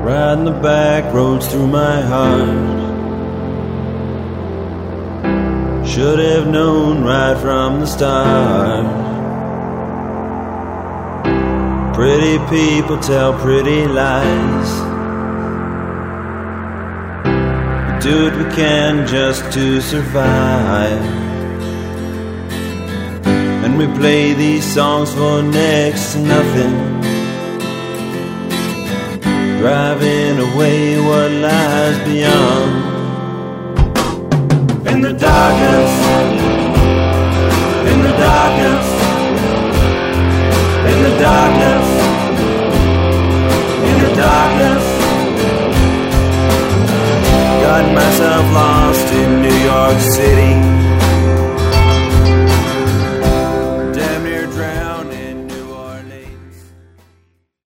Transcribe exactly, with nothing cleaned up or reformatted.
riding the back roads through my heart. Should have known right from the start. Pretty people tell pretty lies. We do what we can just to survive. And we play these songs for next to nothing, driving away what lies beyond. In the darkness, in the darkness, in the darkness.